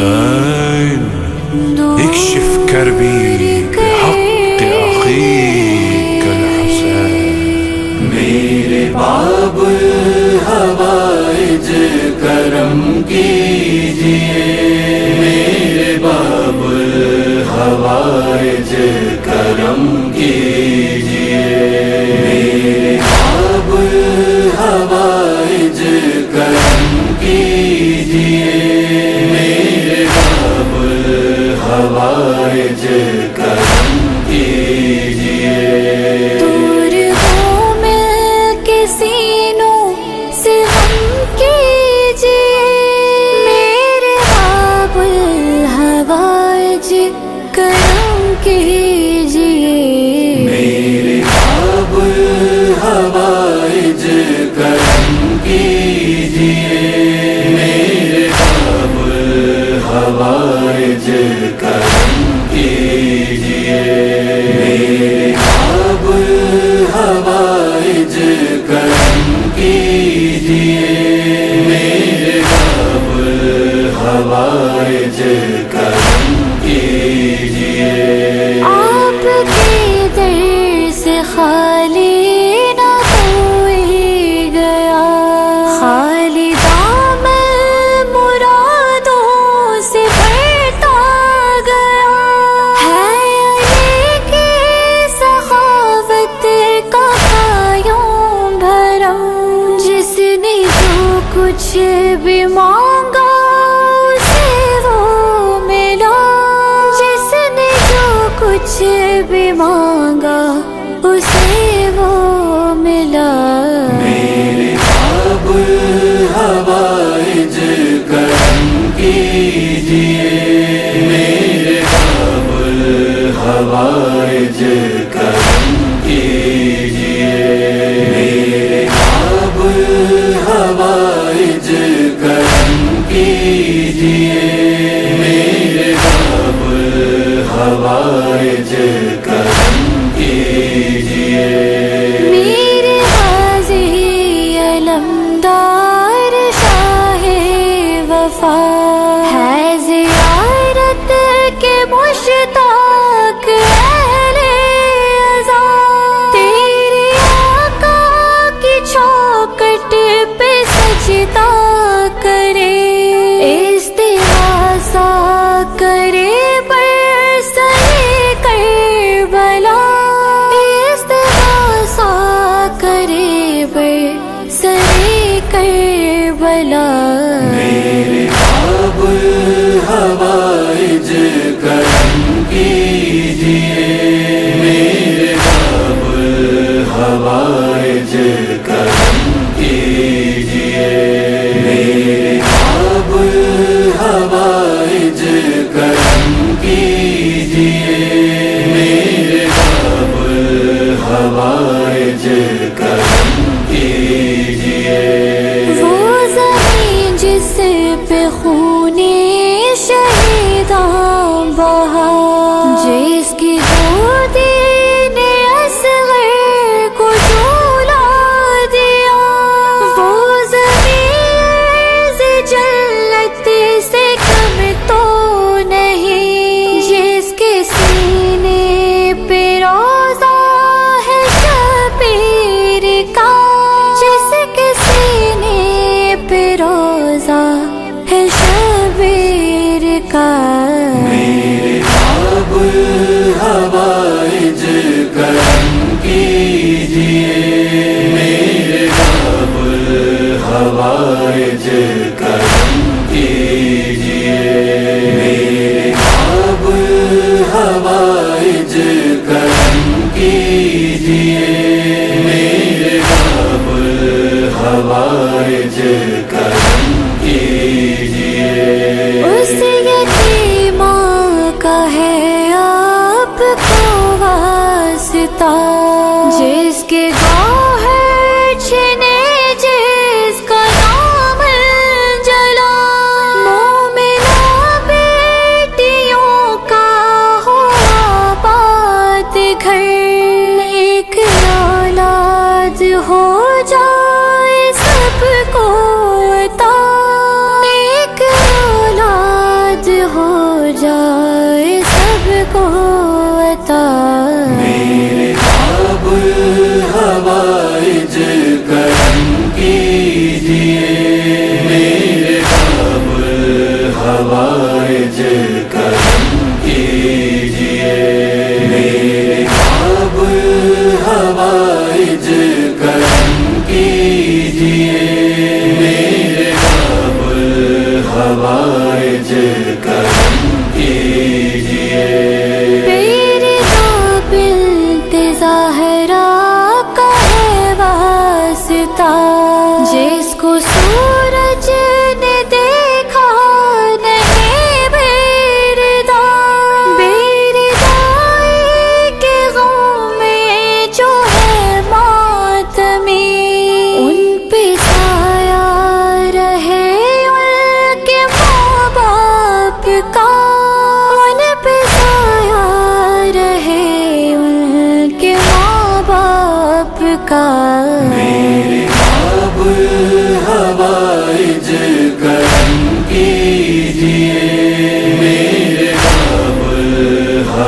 حسين اكشف كربي بحق أخيك الحسين. میرے باب الحوائج کرم کیجئے، میرے باب الحوائج کرم کیجئے، میرے باب الحوائج کرم کیجئے، میرے باب الحوائج کرم کیجئے۔ کرم کیجئے، میرے باب الحوائج کرم کیجئے، میرے باب الحوائج کرم کیجئے، میرے باب الحوائج کرم کیجئے، میرے باب الحوائج کرم کیجئے۔ آپ کے در سے خالی نہ کوئی گیا، خالی دامن مرادوں سے بھرتا گیا، ہے علی کی سخاوت کا قیوم بھرم، جس نے جو کچھ بھی مانگا کچھ بھی مانگا اسے وہ ملا۔ میرے باب الحوائج کرم کیجئے، میرے باب الحوائج کرم کیجئے، میرے باب الحوائج کرم کیجئے، میرے باب الحوائج کرم کیجئے۔ میرے غازی علمدار شاہ وفا ہے زیارت کے مشتاق اہل عزا، تیرے آقا کی چوکھٹ پہ سجدہ کرے، استغاثہ کرے کربلا۔ میرے باب الحوائج کرم کیجئے، میرے باب الحوائج کرم کیجئے، میرے باب الحوائج کرم کیجئے، میرے باب الحوائج کرم کیجئے۔ وہ زمین جس پہ خون شہیداں بہا، جس کی گودی نے اصغر کو جھولا دیا، وہ زمین جنت سے کم تو نہیں، جس کے سینے پہ روزہ ہے شبیر کا، جس کے سینے پہ روزہ ہے شبیر کا۔ میرے باب الحوائج کرم کیجئے، میرے باب الحوائج کرم کیجئے، میرے باب الحوائج کرم کیجئے، میرے باب الحوائج کرم کیجئے۔ اس یتیمہ کا ہے آپ کو واسطہ، جس کے گوہر چھنے جس کا نام جلا، مومنہ بیٹیوں کا ہو آباد گھر، ایک اولاد ہو جائے سب کو عطا،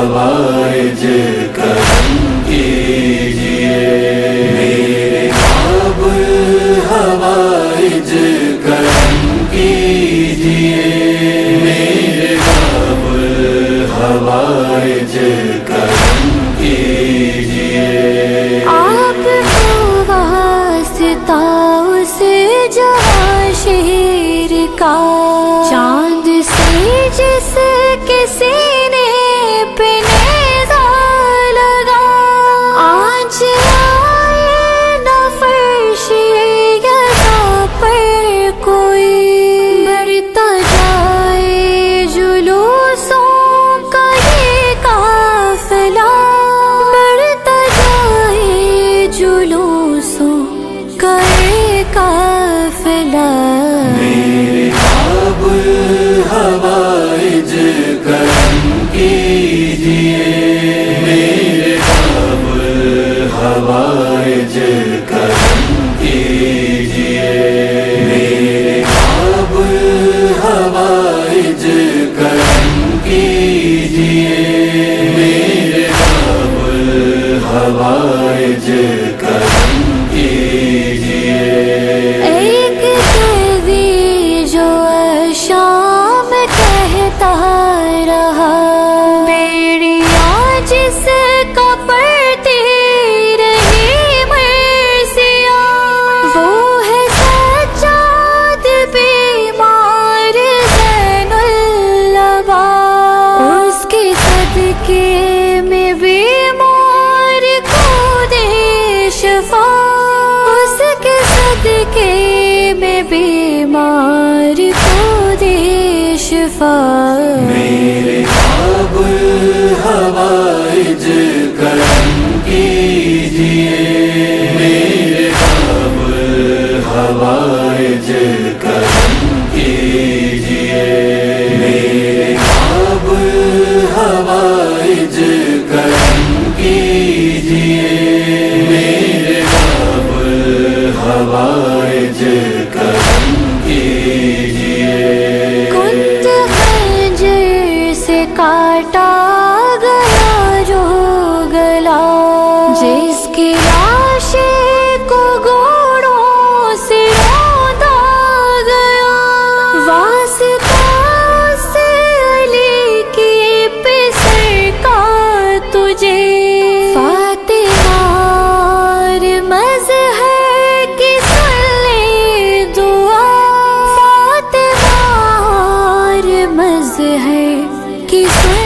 हवाइज करम कीजिए मेरे बाबुल हवाइज करम कीजिए मेरे बाबुल हवाइज करम कीजिए आपको वास्ता उस जहां शहर का चांद से जिसके सीने पे नेज़ा लगा आज आए न फर्श यज़ा पर कोई बढ़ता जाए जुलूसों का ये काफिला बढ़ता जाए जुलूसों का ये काफिला मेरे बाबुल हवाइज करम कीजिए मेरे बाबुल हवाइज करम कीजिए मेरे बाबुल हवाइज करम कीजिए मेरे बाबुल हवाइज करम कीजिए एक कवि जो शाम कहता रहा बेड़िया जिसका पड़ती रही मर्सिया वो है सज्जाद बीमार ज़ैनुल्लबा उसके सदके में बीमार को दे शफा उसके सदके में बीमार को दे शफा मेरे बाबुल हवाइज करम कीजिए मेरे बाबुल हवाइज करम कीजिए मेरे बाबुल हवाइज करम कीजिए मेरे बाबुल हवाइज करम कीजिए कुंद खंजर से काटा गया जो गला जिसकी लाशे को घोड़ों से रौंदा गया वास्ता से अली की पिसर का तुझे फातिमा और मज़हर की सुन ले दुआ फातिमा और मज़हर की सुन